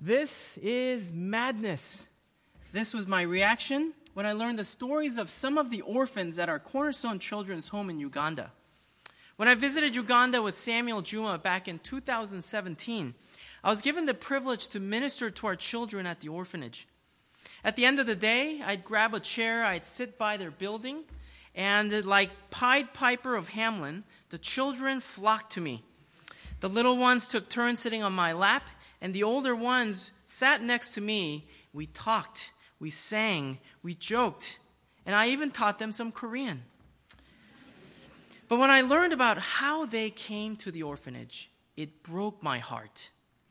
This is madness. This was my reaction when I learned the stories of some of the orphans at our Cornerstone Children's Home in Uganda. When I visited Uganda with Samuel Juma back in 2017, I was given the privilege to minister to our children at the orphanage. At the end of the day, I'd grab a chair, I'd sit by their building, and like Pied Piper of Hamelin, the children flocked to me. The little ones took turns sitting on my lap, and the older ones sat next to me. We talked, we sang, we joked, and I even taught them some Korean. But when I learned about how they came to the orphanage, it broke my heart.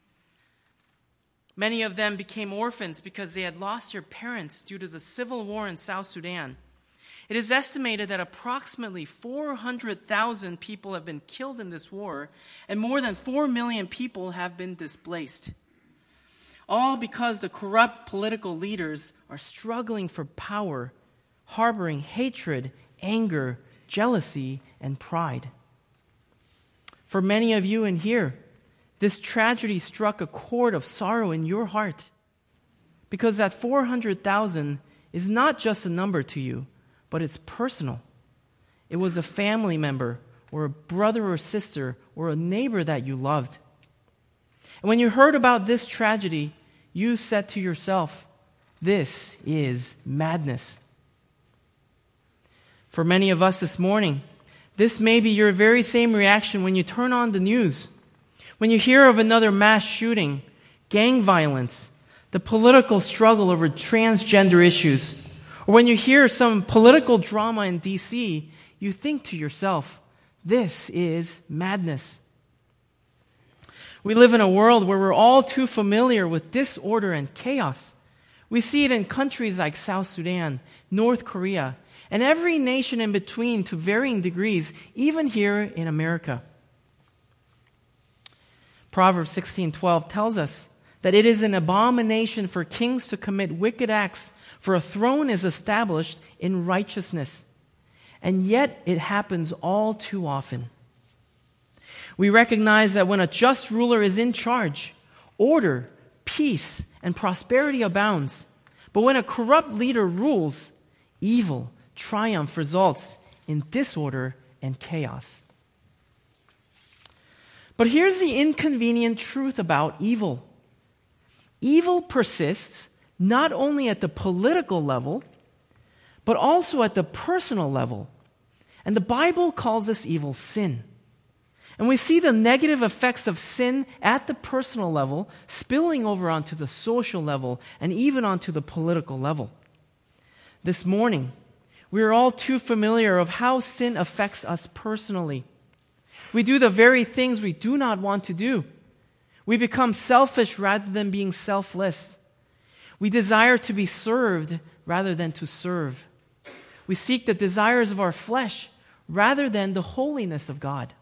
Many of them became orphans because they had lost their parents due to the civil war in South Sudan. It is estimated that approximately 400,000 people have been killed in this war, and more than 4 million people have been displaced. All because the corrupt political leaders are struggling for power, harboring hatred, anger, jealousy, and pride. For many of you in here, this tragedy struck a chord of sorrow in your heart, because that 400,000 is not just a number to you, but it's personal. It was a family member or a brother or sister or a neighbor that you loved. And when you heard about this tragedy, you said to yourself, this is madness. For many of us this morning, this may be your very same reaction when you turn on the news, when you hear of another mass shooting, gang violence, the political struggle over transgender issues, or when you hear some political drama in D.C., you think to yourself, this is madness. We live in a world where we're all too familiar with disorder and chaos. We see it in countries like South Sudan, North Korea, and every nation in between to varying degrees, even here in America. Proverbs 16:12 tells us that it is an abomination for kings to commit wicked acts, for a throne is established in righteousness. And yet it happens all too often. We recognize that when a just ruler is in charge, order, peace, and prosperity abounds. But when a corrupt leader rules, evil, triumph results in disorder and chaos. But here's the inconvenient truth about evil. Evil persists not only at the political level, but also at the personal level. And the Bible calls this evil sin. And we see the negative effects of sin at the personal level spilling over onto the social level and even onto the political level. This morning, we are all too familiar of how sin affects us personally. We do the very things we do not want to do. We become selfish rather than being selfless. We desire to be served rather than to serve. We seek the desires of our flesh rather than the holiness of God.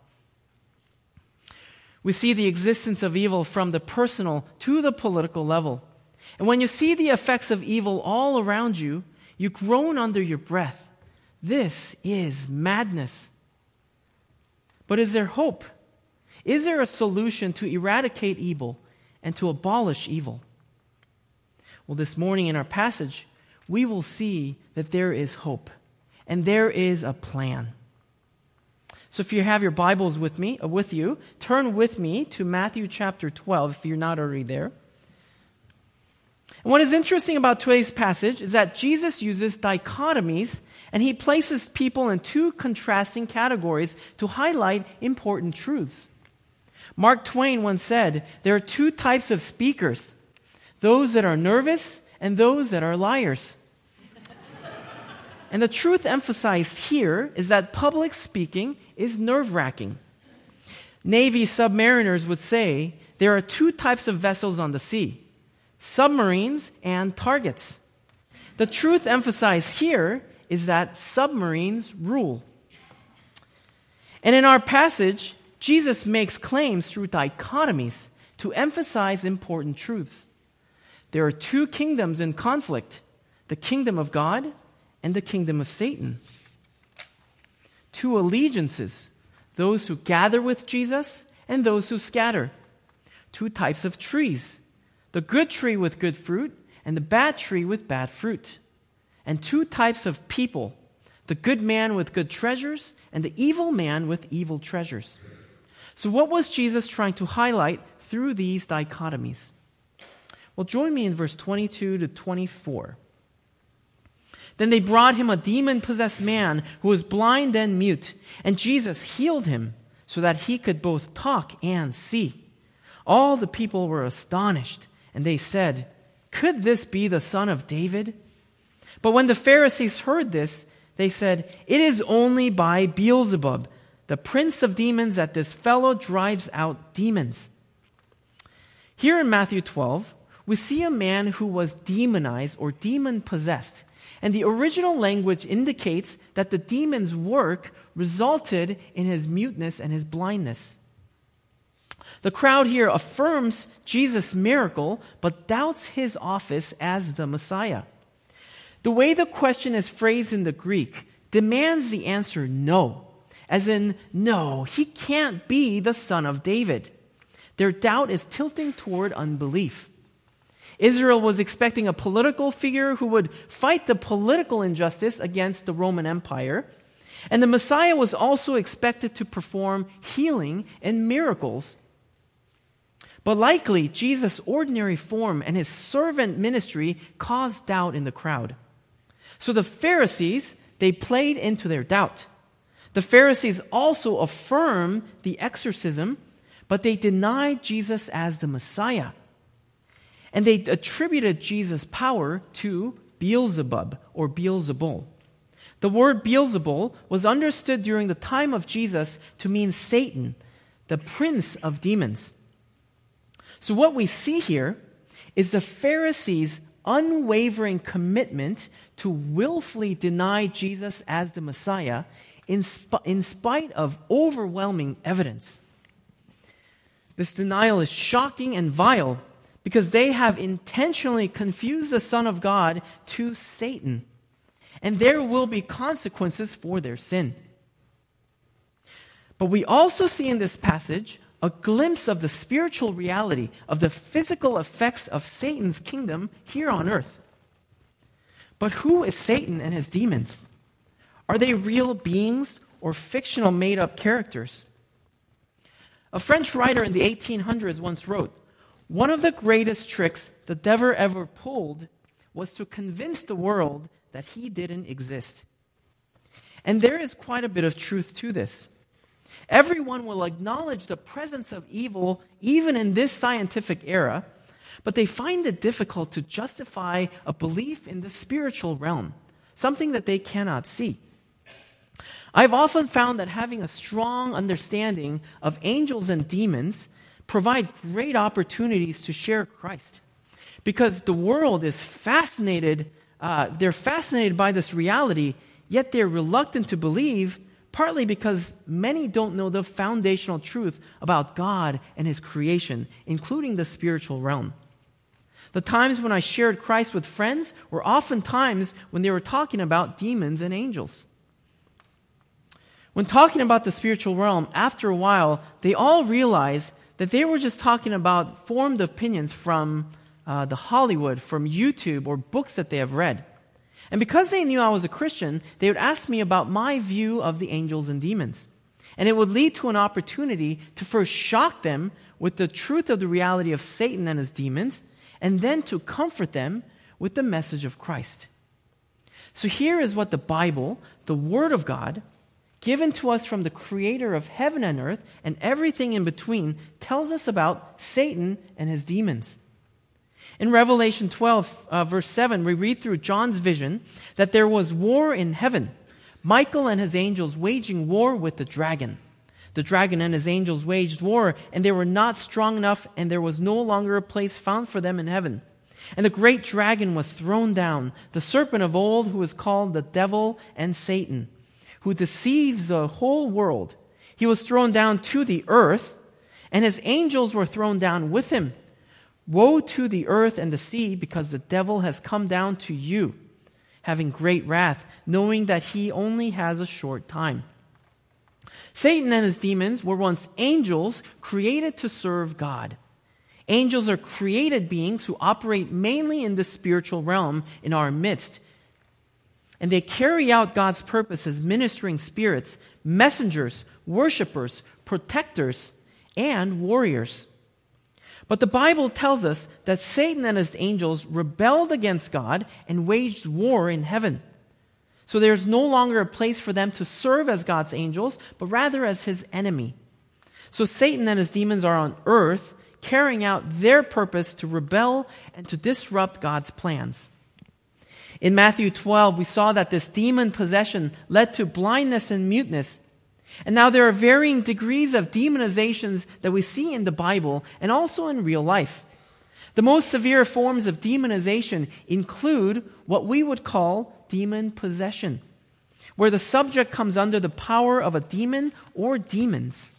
We see the existence of evil from the personal to the political level. And when you see the effects of evil all around you, you groan under your breath. This is madness. But is there hope? Is there a solution to eradicate evil and to abolish evil? Well, this morning in our passage, we will see that there is hope and there is a plan. So if you have your Bibles with you, turn with me to Matthew chapter 12 if you're not already there. And what is interesting about today's passage is that Jesus uses dichotomies and he places people in two contrasting categories to highlight important truths. Mark Twain once said, there are two types of speakers, those that are nervous and those that are liars. And the truth emphasized here is that public speaking is nerve-wracking. Navy submariners would say there are two types of vessels on the sea, submarines and targets. The truth emphasized here is that submarines rule. And in our passage, Jesus makes claims through dichotomies to emphasize important truths. There are two kingdoms in conflict, the kingdom of God and the kingdom of Satan. Two allegiances, those who gather with Jesus and those who scatter. Two types of trees, the good tree with good fruit and the bad tree with bad fruit. And two types of people, the good man with good treasures and the evil man with evil treasures. So what was Jesus trying to highlight through these dichotomies? Well, join me in verse 22 to 24. Then they brought him a demon-possessed man who was blind and mute, and Jesus healed him so that he could both talk and see. All the people were astonished, and they said, "Could this be the son of David?" But when the Pharisees heard this, they said, "It is only by Beelzebub, the prince of demons, that this fellow drives out demons." Here in Matthew 12, we see a man who was demonized or demon-possessed. And the original language indicates that the demon's work resulted in his muteness and his blindness. The crowd here affirms Jesus' miracle, but doubts his office as the Messiah. The way the question is phrased in the Greek demands the answer no, as in, no, he can't be the son of David. Their doubt is tilting toward unbelief. Israel was expecting a political figure who would fight the political injustice against the Roman Empire. And the Messiah was also expected to perform healing and miracles. But likely, Jesus' ordinary form and his servant ministry caused doubt in the crowd. So the Pharisees, they played into their doubt. The Pharisees also affirmed the exorcism, but they denied Jesus as the Messiah. And they attributed Jesus' power to Beelzebub or Beelzebul. The word Beelzebul was understood during the time of Jesus to mean Satan, the prince of demons. So what we see here is the Pharisees' unwavering commitment to willfully deny Jesus as the Messiah in spite of overwhelming evidence. This denial is shocking and vile, because they have intentionally confused the Son of God to Satan. And there will be consequences for their sin. But we also see in this passage a glimpse of the spiritual reality of the physical effects of Satan's kingdom here on earth. But who is Satan and his demons? Are they real beings or fictional made-up characters? A French writer in the 1800s once wrote, "One of the greatest tricks the devil ever pulled was to convince the world that he didn't exist." And there is quite a bit of truth to this. Everyone will acknowledge the presence of evil even in this scientific era, but they find it difficult to justify a belief in the spiritual realm, something that they cannot see. I've often found that having a strong understanding of angels and demons provide great opportunities to share Christ. Because the world is fascinated, they're fascinated by this reality, yet they're reluctant to believe, partly because many don't know the foundational truth about God and his creation, including the spiritual realm. The times when I shared Christ with friends were often times when they were talking about demons and angels. When talking about the spiritual realm, after a while, they all realized that they were just talking about formed opinions from the Hollywood, from YouTube, or books that they have read. And because they knew I was a Christian, they would ask me about my view of the angels and demons. And it would lead to an opportunity to first shock them with the truth of the reality of Satan and his demons, and then to comfort them with the message of Christ. So here is what the Bible, the Word of God, given to us from the Creator of heaven and earth and everything in between, tells us about Satan and his demons. In Revelation 12, verse 7, we read through John's vision that there was war in heaven, Michael and his angels waging war with the dragon. The dragon and his angels waged war, and they were not strong enough, and there was no longer a place found for them in heaven. And the great dragon was thrown down, the serpent of old, who is called the devil and Satan, who deceives the whole world. He was thrown down to the earth, and his angels were thrown down with him. Woe to the earth and the sea, because the devil has come down to you, having great wrath, knowing that he only has a short time. Satan and his demons were once angels created to serve God. Angels are created beings who operate mainly in the spiritual realm in our midst. And they carry out God's purpose as ministering spirits, messengers, worshipers, protectors, and warriors. But the Bible tells us that Satan and his angels rebelled against God and waged war in heaven. So there's no longer a place for them to serve as God's angels, but rather as his enemy. So Satan and his demons are on earth, carrying out their purpose to rebel and to disrupt God's plans. In Matthew 12, we saw that this demon possession led to blindness and muteness. And now there are varying degrees of demonizations that we see in the Bible and also in real life. The most severe forms of demonization include what we would call demon possession, where the subject comes under the power of a demon or demons.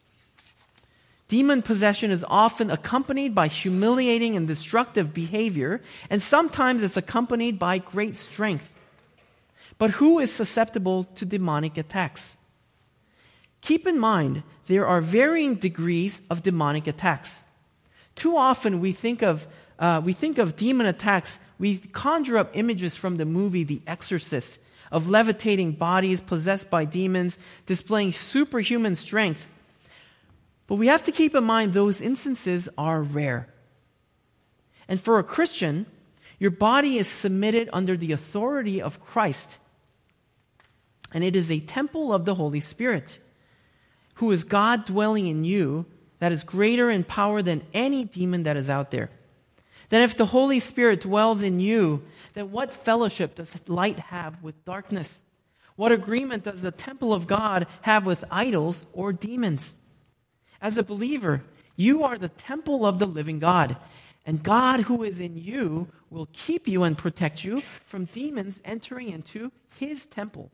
Demon possession is often accompanied by humiliating and destructive behavior, and sometimes it's accompanied by great strength. But who is susceptible to demonic attacks? Keep in mind, there are varying degrees of demonic attacks. Too often we think of demon attacks, we conjure up images from the movie The Exorcist, of levitating bodies possessed by demons, displaying superhuman strength. But we have to keep in mind those instances are rare. And for a Christian, your body is submitted under the authority of Christ. And it is a temple of the Holy Spirit, who is God dwelling in you, that is greater in power than any demon that is out there. Then if the Holy Spirit dwells in you, then what fellowship does light have with darkness? What agreement does the temple of God have with idols or demons? As a believer, you are the temple of the living God, and God who is in you will keep you and protect you from demons entering into his temple.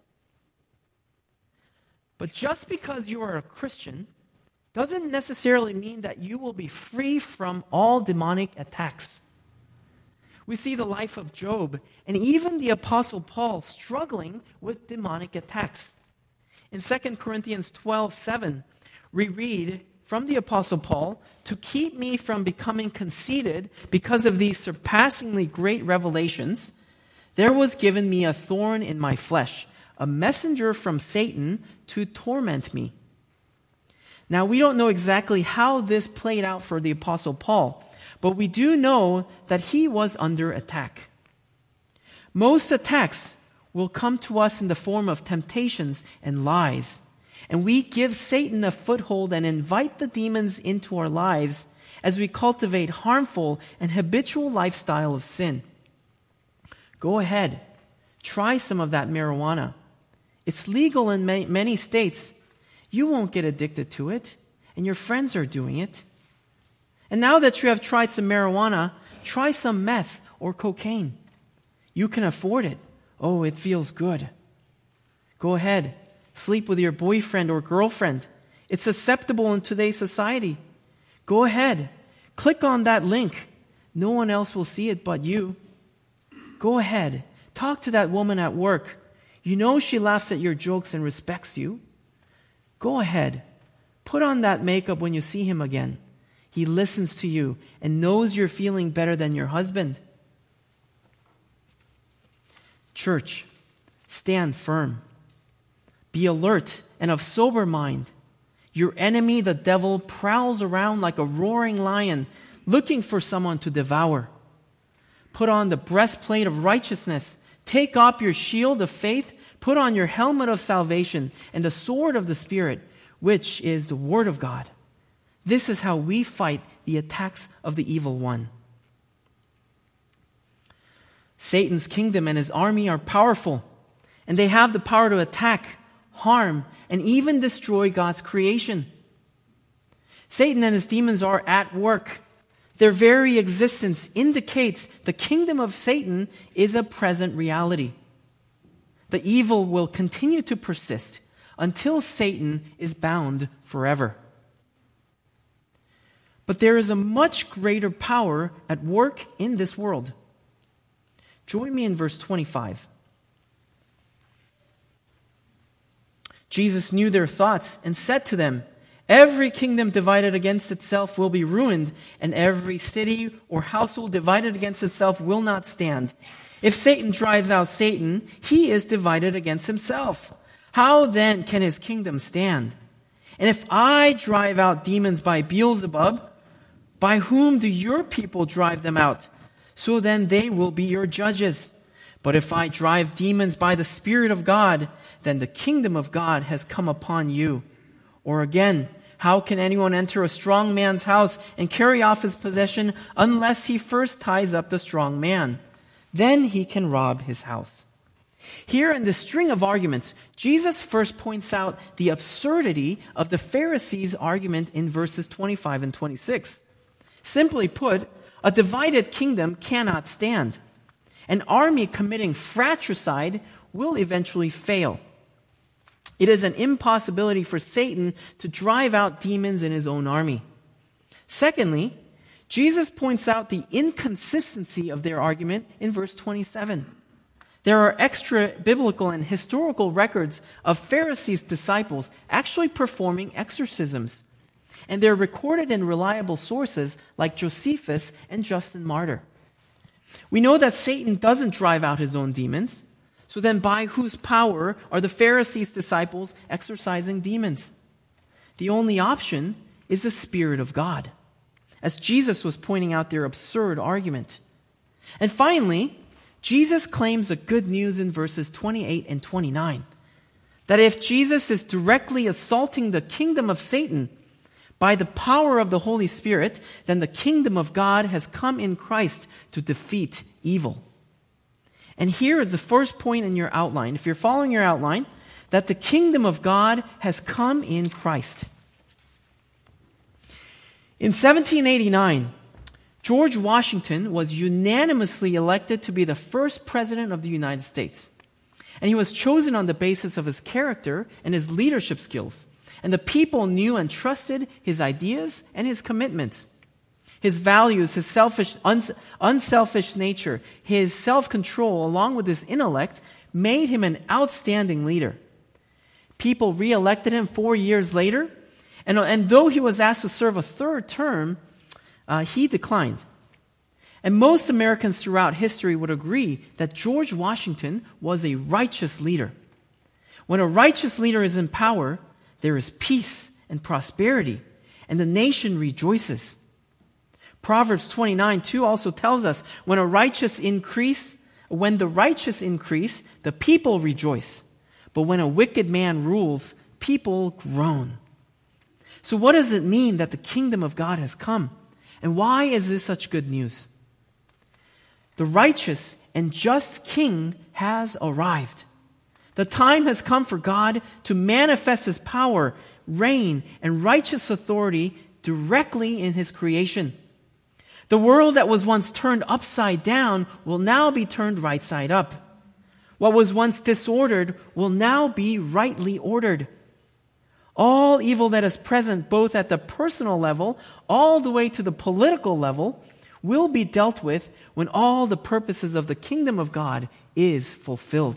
But just because you are a Christian doesn't necessarily mean that you will be free from all demonic attacks. We see the life of Job and even the Apostle Paul struggling with demonic attacks. In 2 Corinthians 12:7, we read from the Apostle Paul, "To keep me from becoming conceited because of these surpassingly great revelations, there was given me a thorn in my flesh, a messenger from Satan to torment me." Now, we don't know exactly how this played out for the Apostle Paul, but we do know that he was under attack. Most attacks will come to us in the form of temptations and lies, and we give Satan a foothold and invite the demons into our lives as we cultivate harmful and habitual lifestyle of sin. Go ahead, try some of that marijuana. It's legal in many states. You won't get addicted to it, and your friends are doing it. And now that you have tried some marijuana, try some meth or cocaine. You can afford it. Oh, it feels good. Go ahead, sleep with your boyfriend or girlfriend. It's acceptable in today's society. Go ahead, click on that link. No one else will see it but you. Go ahead, talk to that woman at work. You know she laughs at your jokes and respects you. Go ahead, put on that makeup when you see him again. He listens to you and knows you're feeling better than your husband. Church, stand firm. Be alert and of sober mind. Your enemy, the devil, prowls around like a roaring lion, looking for someone to devour. Put on the breastplate of righteousness. Take up your shield of faith. Put on your helmet of salvation and the sword of the Spirit, which is the Word of God. This is how we fight the attacks of the evil one. Satan's kingdom and his army are powerful, and they have the power to attack, harm, and even destroy God's creation. Satan and his demons are at work. Their very existence indicates the kingdom of Satan is a present reality. The evil will continue to persist until Satan is bound forever. But there is a much greater power at work in this world. Join me in verse 25. Jesus knew their thoughts and said to them, Every kingdom divided against itself will be ruined, and every city or household divided against itself will not stand. If Satan drives out Satan, he is divided against himself. How then can his kingdom stand? And if I drive out demons by Beelzebub, by whom do your people drive them out? So then they will be your judges. But if I drive demons by the Spirit of God, then the kingdom of God has come upon you. Or again, how can anyone enter a strong man's house and carry off his possession unless he first ties up the strong man? Then he can rob his house. Here in this string of arguments, Jesus first points out the absurdity of the Pharisees' argument in verses 25 and 26. Simply put, a divided kingdom cannot stand. An army committing fratricide will eventually fail. It is an impossibility for Satan to drive out demons in his own army. Secondly, Jesus points out the inconsistency of their argument in verse 27. There are extra biblical and historical records of Pharisees' disciples actually performing exorcisms. And they're recorded in reliable sources like Josephus and Justin Martyr. We know that Satan doesn't drive out his own demons. So then by whose power are the Pharisees' disciples exorcising demons? The only option is the Spirit of God, as Jesus was pointing out their absurd argument. And finally, Jesus claims the good news in verses 28 and 29, that if Jesus is directly assaulting the kingdom of Satan by the power of the Holy Spirit, then the kingdom of God has come in Christ to defeat evil. And here is the first point in your outline, if you're following your outline, that the kingdom of God has come in Christ. In 1789, George Washington was unanimously elected to be the first president of the United States. And he was chosen on the basis of his character and his leadership skills. And the people knew and trusted his ideas and his commitments. His values, his unselfish nature, his self-control, along with his intellect, made him an outstanding leader. People re-elected him 4 years later, and though he was asked to serve a third term, he declined. And most Americans throughout history would agree that George Washington was a righteous leader. When a righteous leader is in power, there is peace and prosperity, and the nation rejoices. Proverbs 29:2 also tells us, when the righteous increase, the people rejoice. But when a wicked man rules, people groan. So what does it mean that the kingdom of God has come? And why is this such good news? The righteous and just king has arrived. The time has come for God to manifest his power, reign, and righteous authority directly in his creation. The world that was once turned upside down will now be turned right side up. What was once disordered will now be rightly ordered. All evil that is present, both at the personal level, all the way to the political level, will be dealt with when all the purposes of the kingdom of God is fulfilled.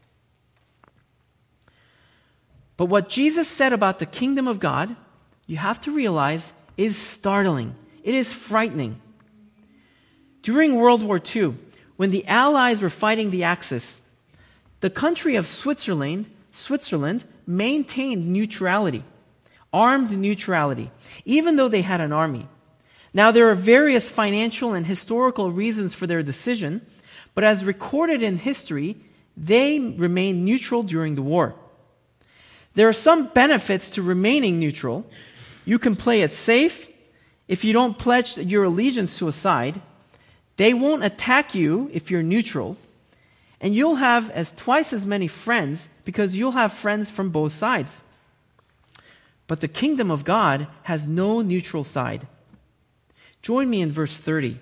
But what Jesus said about the kingdom of God, you have to realize, is startling. It is frightening. During World War II, when the Allies were fighting the Axis, the country of Switzerland maintained neutrality, armed neutrality, even though they had an army. Now, there are various financial and historical reasons for their decision, but as recorded in history, they remained neutral during the war. There are some benefits to remaining neutral. You can play it safe. If you don't pledge your allegiance to a side, they won't attack you if you're neutral. And you'll have twice as many friends because you'll have friends from both sides. But the kingdom of God has no neutral side. Join me in verse 30.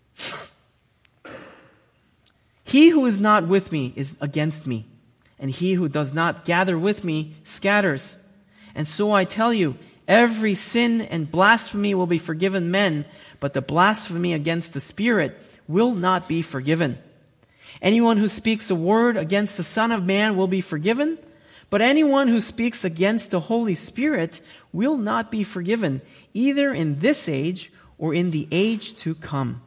He who is not with me is against me, and he who does not gather with me scatters. And so I tell you, every sin and blasphemy will be forgiven men, but the blasphemy against the Spirit will not be forgiven. Anyone who speaks a word against the Son of Man will be forgiven, But anyone who speaks against the Holy Spirit will not be forgiven, either in this age or in the age to come."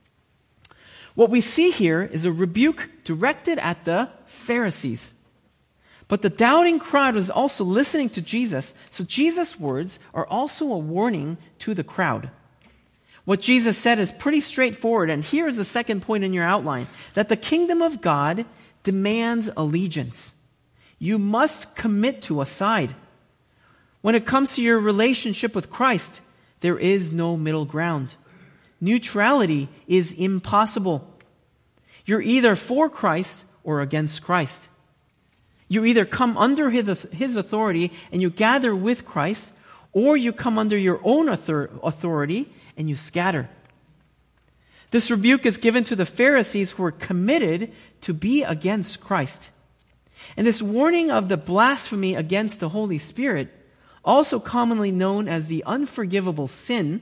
What we see here is a rebuke directed at the Pharisees. But the doubting crowd was also listening to Jesus, so Jesus' words are also a warning to the crowd. What Jesus said is pretty straightforward, and here is the second point in your outline, that the kingdom of God demands allegiance. You must commit to a side. When it comes to your relationship with Christ, there is no middle ground. Neutrality is impossible. You're either for Christ or against Christ. You either come under his authority and you gather with Christ, or you come under your own authority and you scatter. This rebuke is given to the Pharisees who were committed to be against Christ. And this warning of the blasphemy against the Holy Spirit, also commonly known as the unforgivable sin,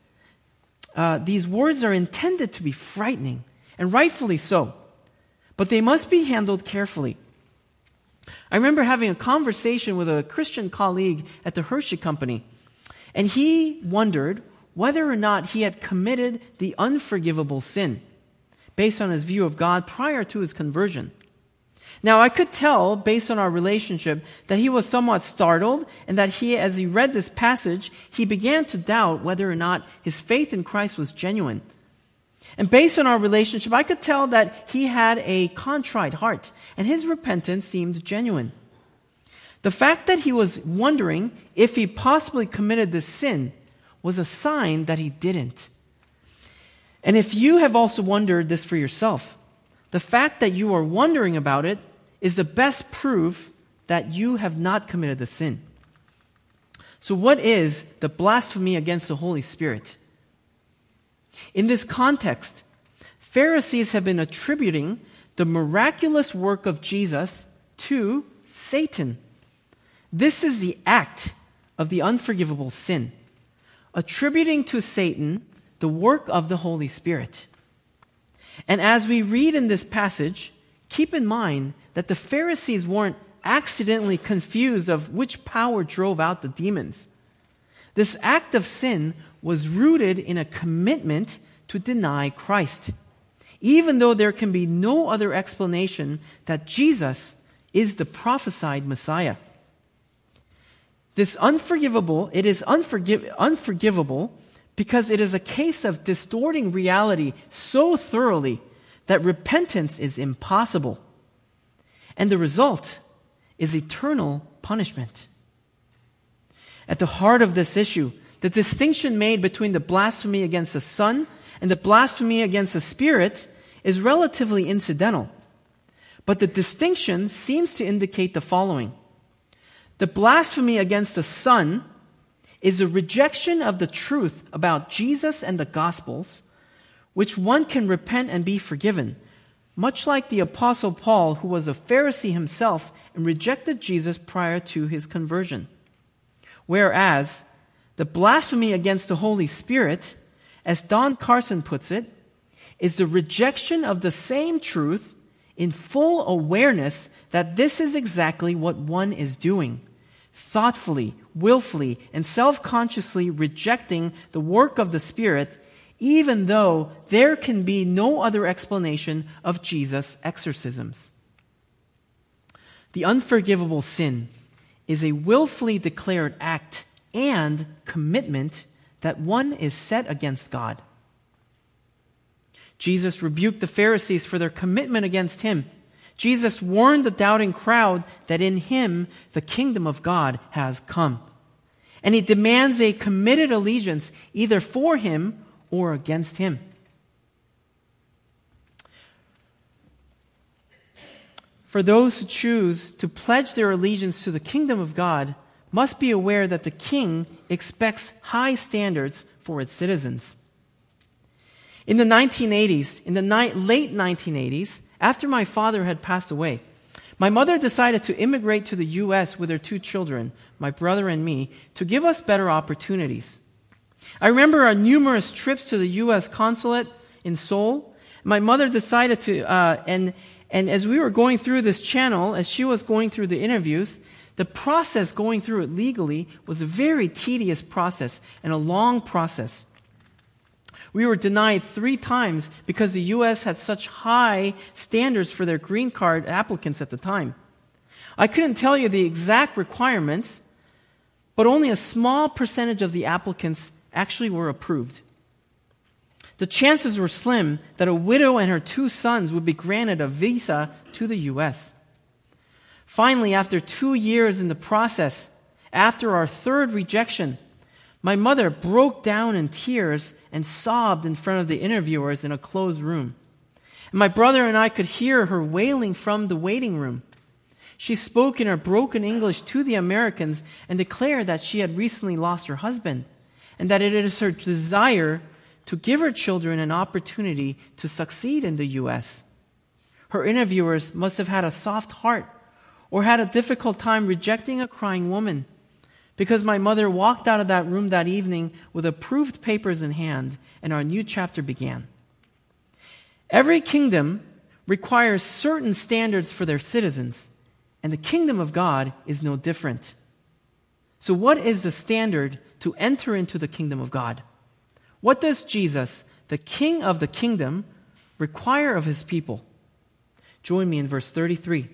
these words are intended to be frightening, and rightfully so. But they must be handled carefully. I remember having a conversation with a Christian colleague at the Hershey Company, and he wondered whether or not he had committed the unforgivable sin based on his view of God prior to his conversion. Now, I could tell, based on our relationship, that he was somewhat startled and that as he read this passage, he began to doubt whether or not his faith in Christ was genuine. And based on our relationship, I could tell that he had a contrite heart, and his repentance seemed genuine. The fact that he was wondering if he possibly committed this sin was a sign that he didn't. And if you have also wondered this for yourself, the fact that you are wondering about it is the best proof that you have not committed the sin. So what is the blasphemy against the Holy Spirit? In this context, Pharisees have been attributing the miraculous work of Jesus to Satan. This is the act of the unforgivable sin, attributing to Satan the work of the Holy Spirit. And as we read in this passage, keep in mind that the Pharisees weren't accidentally confused of which power drove out the demons. This act of sin was rooted in a commitment to deny Christ, even though there can be no other explanation that Jesus is the prophesied Messiah. It is unforgivable because it is a case of distorting reality so thoroughly that repentance is impossible. And the result is eternal punishment. At the heart of this issue, the distinction made between the blasphemy against the Son and the blasphemy against the Spirit is relatively incidental. But the distinction seems to indicate the following. The blasphemy against the Son is a rejection of the truth about Jesus and the Gospels, which one can repent and be forgiven, much like the Apostle Paul, who was a Pharisee himself and rejected Jesus prior to his conversion. Whereas the blasphemy against the Holy Spirit, as Don Carson puts it, is the rejection of the same truth in full awareness that this is exactly what one is doing, thoughtfully, willfully, and self-consciously rejecting the work of the Spirit, even though there can be no other explanation of Jesus' exorcisms. The unforgivable sin is a willfully declared act and commitment that one is set against God. Jesus rebuked the Pharisees for their commitment against him. Jesus warned the doubting crowd that in him the kingdom of God has come. And he demands a committed allegiance either for him or against him. For those who choose to pledge their allegiance to the kingdom of God must be aware that the king expects high standards for its citizens. In the 1980s, in the late 1980s, after my father had passed away, my mother decided to immigrate to the U.S. with her 2 children, my brother and me, to give us better opportunities. I remember our numerous trips to the U.S. consulate in Seoul. My mother decided to, And as we were going through this channel, as she was going through the interviews, the process going through it legally was a very tedious process and a long process. We were denied 3 times because the U.S. had such high standards for their green card applicants at the time. I couldn't tell you the exact requirements, but only a small percentage of the applicants actually were approved. The chances were slim that a widow and her 2 sons would be granted a visa to the U.S. Finally, after 2 years in the process, after our 3rd rejection, my mother broke down in tears and sobbed in front of the interviewers in a closed room. And my brother and I could hear her wailing from the waiting room. She spoke in her broken English to the Americans and declared that she had recently lost her husband and that it is her desire to give her children an opportunity to succeed in the U.S. Her interviewers must have had a soft heart or had a difficult time rejecting a crying woman, because my mother walked out of that room that evening with approved papers in hand, and our new chapter began. Every kingdom requires certain standards for their citizens, and the kingdom of God is no different. So what is the standard to enter into the kingdom of God? What does Jesus, the King of the kingdom, require of his people? Join me in verse 33.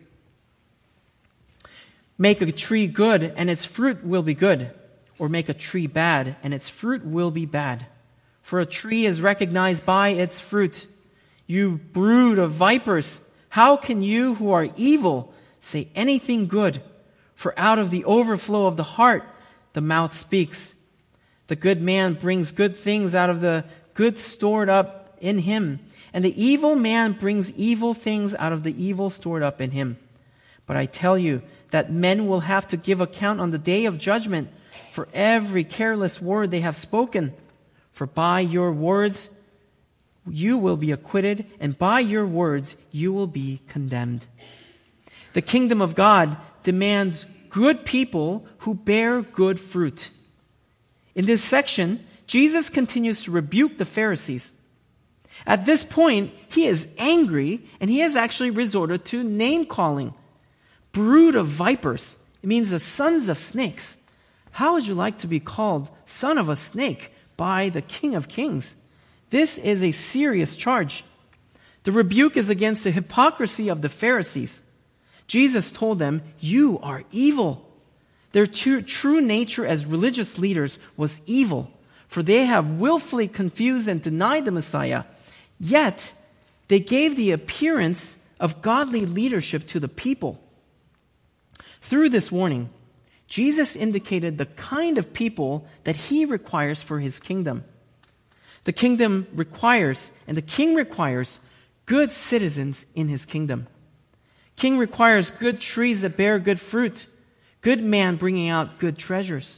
Make a tree good, and its fruit will be good, or make a tree bad, and its fruit will be bad. For a tree is recognized by its fruit. You brood of vipers, how can you who are evil say anything good? For out of the overflow of the heart, the mouth speaks. The good man brings good things out of the good stored up in him, and the evil man brings evil things out of the evil stored up in him. But I tell you that men will have to give account on the day of judgment for every careless word they have spoken. For by your words you will be acquitted, and by your words you will be condemned. The kingdom of God demands good people who bear good fruit. In this section, Jesus continues to rebuke the Pharisees. At this point, he is angry, and he has actually resorted to name-calling. Brood of vipers. It means the sons of snakes. How would you like to be called son of a snake by the King of Kings? This is a serious charge. The rebuke is against the hypocrisy of the Pharisees. Jesus told them, you are evil. Their true nature as religious leaders was evil, for they have willfully confused and denied the Messiah. Yet, they gave the appearance of godly leadership to the people. Through this warning, Jesus indicated the kind of people that he requires for his kingdom. The kingdom requires, and the king requires, good citizens in his kingdom. King requires good trees that bear good fruit, good man bringing out good treasures.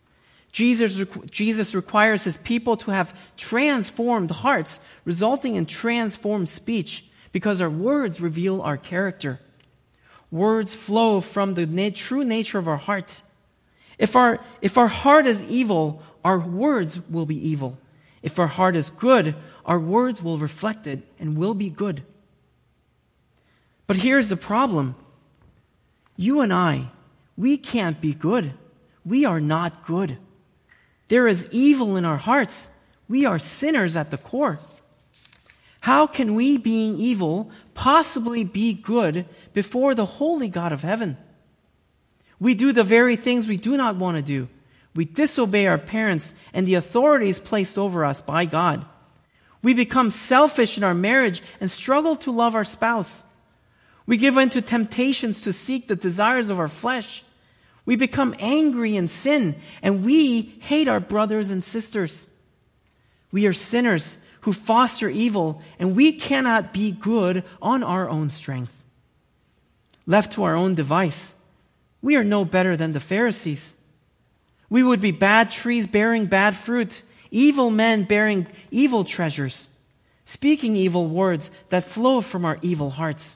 Jesus requires his people to have transformed hearts, resulting in transformed speech, because our words reveal our character. Words flow from the true nature of our heart. If our heart is evil, our words will be evil. If our heart is good, our words will reflect it and will be good. But here's the problem. You and I, we can't be good. We are not good. There is evil in our hearts. We are sinners at the core. How can we, being evil, possibly be good before the holy God of heaven? We do the very things we do not want to do. We disobey our parents and the authorities placed over us by God. We become selfish in our marriage and struggle to love our spouse. We give in to temptations to seek the desires of our flesh. We become angry in sin, and we hate our brothers and sisters. We are sinners who foster evil, and we cannot be good on our own strength. Left to our own device, we are no better than the Pharisees. We would be bad trees bearing bad fruit, evil men bearing evil treasures, speaking evil words that flow from our evil hearts.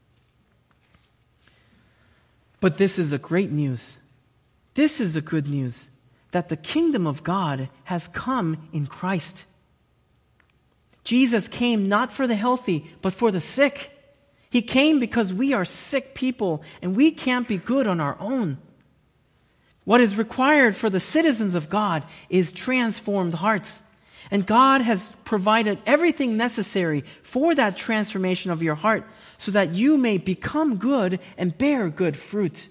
But this is the great news. This is the good news, that the kingdom of God has come in Christ. Jesus came not for the healthy, but for the sick. He came because we are sick people and we can't be good on our own. What is required for the citizens of God is transformed hearts. And God has provided everything necessary for that transformation of your heart so that you may become good and bear good fruit.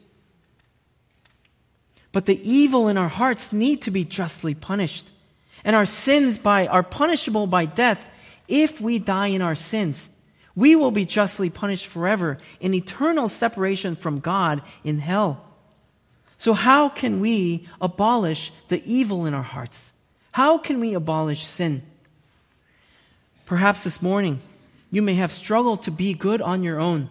But the evil in our hearts need to be justly punished. And our sins are punishable by death if we die in our sins. We will be justly punished forever in eternal separation from God in hell. So how can we abolish the evil in our hearts? How can we abolish sin? Perhaps this morning you may have struggled to be good on your own.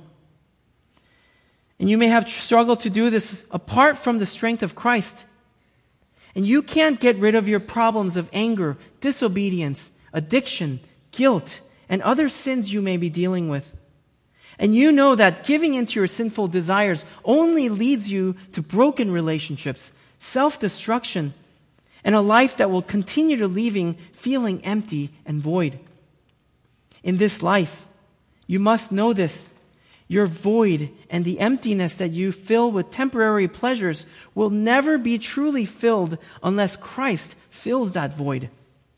And you may have struggled to do this apart from the strength of Christ. And you can't get rid of your problems of anger, disobedience, addiction, guilt, and other sins you may be dealing with. And you know that giving into your sinful desires only leads you to broken relationships, self-destruction, and a life that will continue to leaving feeling empty and void. In this life, you must know this. Your void and the emptiness that you fill with temporary pleasures will never be truly filled unless Christ fills that void.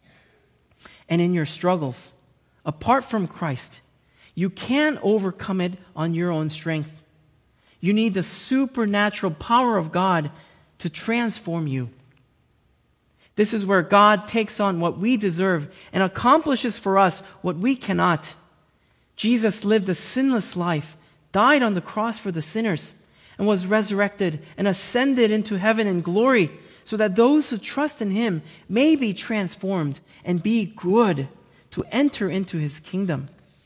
And in your struggles, apart from Christ, you can't overcome it on your own strength. You need the supernatural power of God to transform you. This is where God takes on what we deserve and accomplishes for us what we cannot. Jesus lived a sinless life, died on the cross for the sinners, and was resurrected and ascended into heaven in glory so that those who trust in Him may be transformed and be good to enter into His kingdom.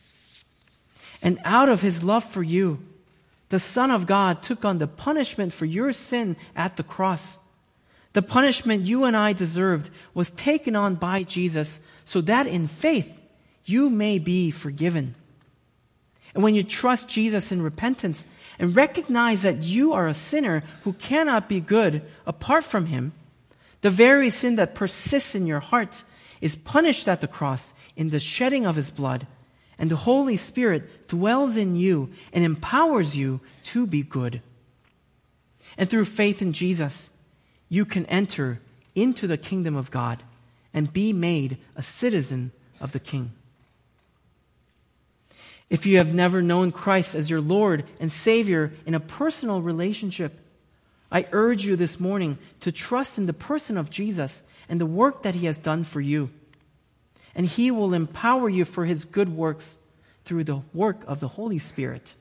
And out of His love for you, the Son of God took on the punishment for your sin at the cross. The punishment you and I deserved was taken on by Jesus so that in faith you may be forgiven. And when you trust Jesus in repentance and recognize that you are a sinner who cannot be good apart from Him, the very sin that persists in your heart is punished at the cross in the shedding of His blood. And the Holy Spirit dwells in you and empowers you to be good. And through faith in Jesus, you can enter into the kingdom of God and be made a citizen of the King. If you have never known Christ as your Lord and Savior in a personal relationship, I urge you this morning to trust in the person of Jesus and the work that He has done for you. And He will empower you for His good works through the work of the Holy Spirit.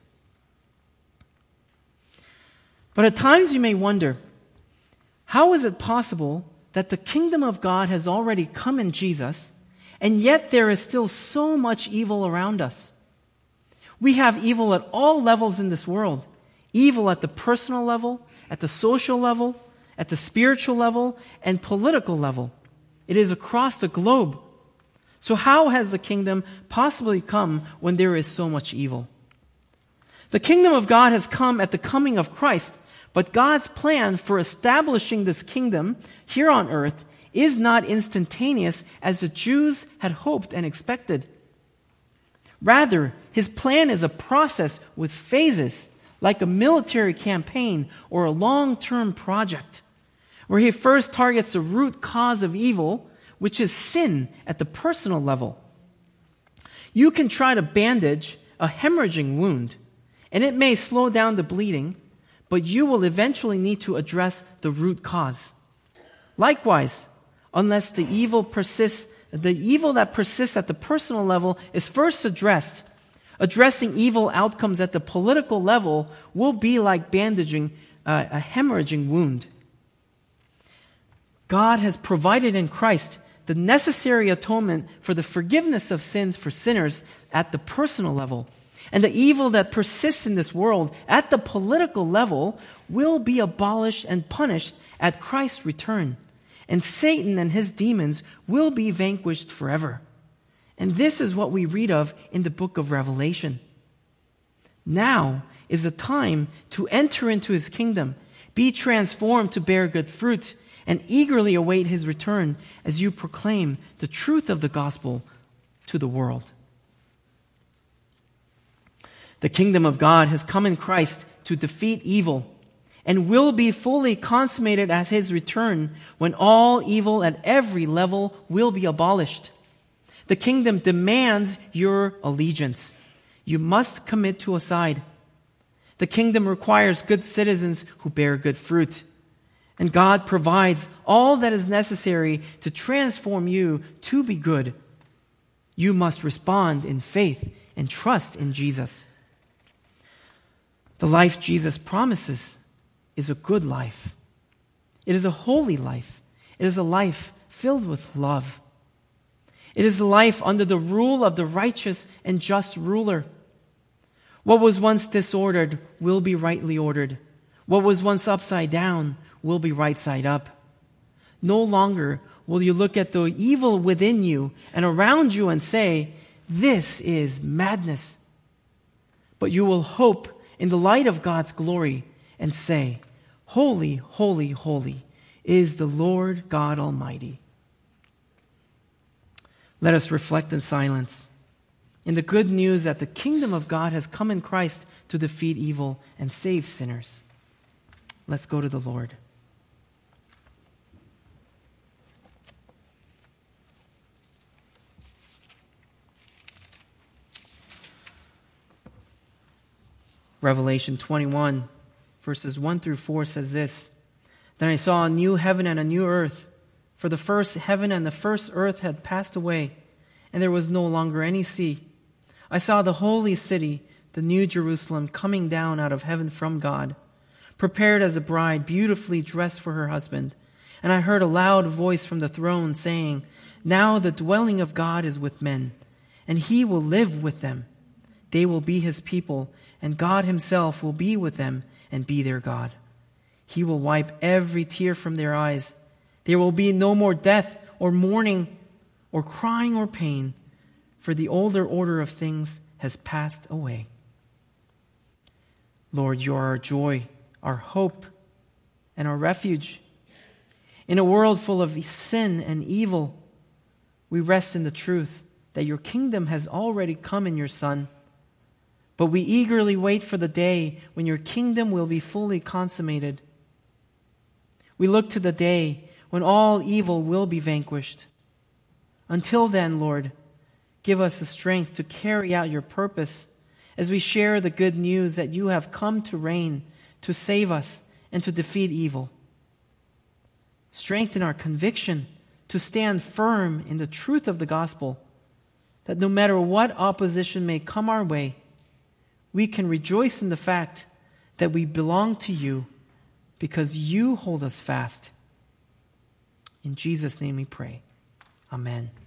But at times you may wonder, how is it possible that the kingdom of God has already come in Jesus, and yet there is still so much evil around us? We have evil at all levels in this world. Evil at the personal level, at the social level, at the spiritual level, and political level. It is across the globe. So how has the kingdom possibly come when there is so much evil? The kingdom of God has come at the coming of Christ, but God's plan for establishing this kingdom here on earth is not instantaneous as the Jews had hoped and expected. Rather, His plan is a process with phases, like a military campaign or a long-term project, where He first targets the root cause of evil, which is sin at the personal level. You can try to bandage a hemorrhaging wound, and it may slow down the bleeding, but you will eventually need to address the root cause. Likewise, unless the evil that persists at the personal level is first addressed, addressing evil outcomes at the political level will be like bandaging a hemorrhaging wound. God has provided in Christ the necessary atonement for the forgiveness of sins for sinners at the personal level. And the evil that persists in this world at the political level will be abolished and punished at Christ's return. And Satan and his demons will be vanquished forever. And this is what we read of in the book of Revelation. Now is the time to enter into His kingdom, be transformed to bear good fruit, and eagerly await His return as you proclaim the truth of the gospel to the world. The kingdom of God has come in Christ to defeat evil and will be fully consummated at his return when all evil at every level will be abolished. The kingdom demands your allegiance. You must commit to a side. The kingdom requires good citizens who bear good fruit. And God provides all that is necessary to transform you to be good. You must respond in faith and trust in Jesus. The life Jesus promises is a good life. It is a holy life. It is a life filled with love. It is a life under the rule of the righteous and just ruler. What was once disordered will be rightly ordered. What was once upside down will be right side up. No longer will you look at the evil within you and around you and say, "This is madness." But you will hope in the light of God's glory and say, "Holy, holy, holy is the Lord God Almighty." Let us reflect in silence in the good news that the kingdom of God has come in Christ to defeat evil and save sinners. Let's go to the Lord. Revelation 21, verses 1 through 4 says this: "Then I saw a new heaven and a new earth, for the first heaven and the first earth had passed away, and there was no longer any sea. I saw the holy city, the new Jerusalem, coming down out of heaven from God, prepared as a bride, beautifully dressed for her husband. And I heard a loud voice from the throne saying, 'Now the dwelling of God is with men, and he will live with them. They will be his people, and God himself will be with them and be their God. He will wipe every tear from their eyes. There will be no more death or mourning or crying or pain, for the older order of things has passed away.'" Lord, you are our joy, our hope, and our refuge. In a world full of sin and evil, we rest in the truth that your kingdom has already come in your Son. But we eagerly wait for the day when your kingdom will be fully consummated. We look to the day when all evil will be vanquished. Until then, Lord, give us the strength to carry out your purpose as we share the good news that you have come to reign, to save us, and to defeat evil. Strengthen our conviction to stand firm in the truth of the gospel, that no matter what opposition may come our way, we can rejoice in the fact that we belong to you because you hold us fast. In Jesus' name we pray. Amen.